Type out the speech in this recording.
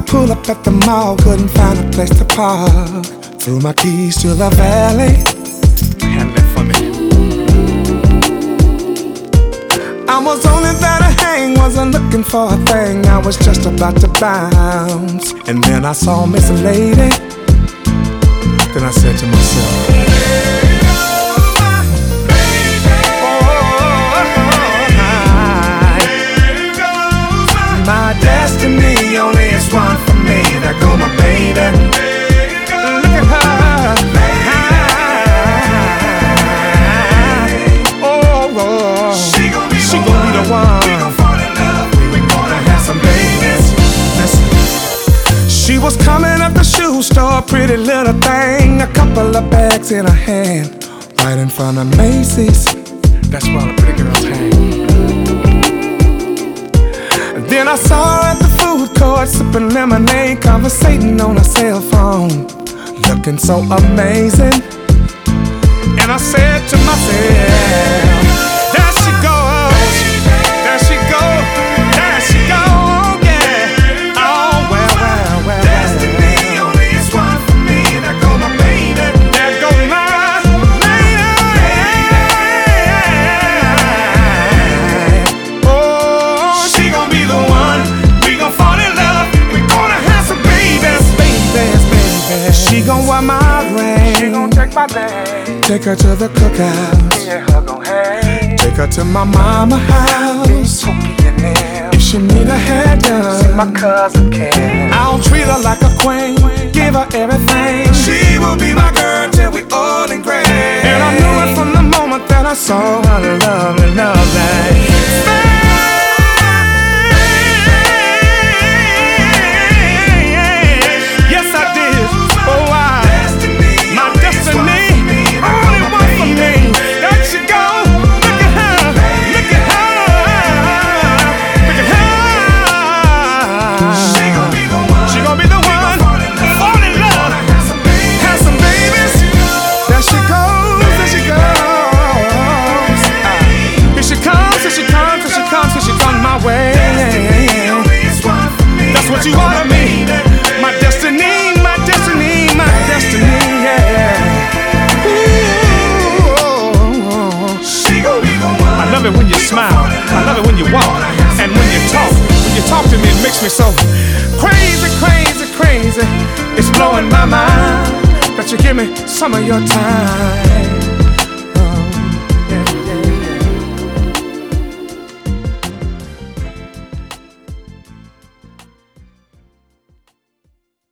pull up at the mall, couldn't find a place to park. Threw my keys to the valet. Handle it for me. I was only there to hang, wasn't looking for a thing. I was just about to bounce, and then I saw Miss Lady. Then I said to myself, my destiny only is one for me. There go my baby. Look at her. Oh, she gon' be the one. We gon' fall in love. We gonna have some babies. Listen. She was coming up the shoe store, pretty little thing, a couple of bags in her hand, right in front of Macy's. That's where all the pretty girls hang. Then I saw her at the food court, sipping lemonade, conversating on her cell phone, looking so amazing. And I said to myself, there she goes, there she goes, there she goes, yeah. Oh, well, well, well. Destiny only is one for me. There go my baby. There go my lady. Oh, she gon' be the one. We gon' fall in love. We gonna have some babies, babies, babies. She gon' wear my ring. She gon' take my name. Take her to the cookout. Yeah, her gon' hang. Take her to my mama house. If she need a hair done, see my cousin Ken. I'll treat her like a queen, give her everything. She will be my girl till we old and gray. And I knew it from the moment that I saw her lovely, lovely. What you want of me, my destiny, my destiny, my destiny, yeah. Ooh, she gon' be the one. I love it when you smile, I love it when you walk, and when you talk to me, it makes me so crazy, crazy, crazy. It's blowing my mind that you give me some of your time.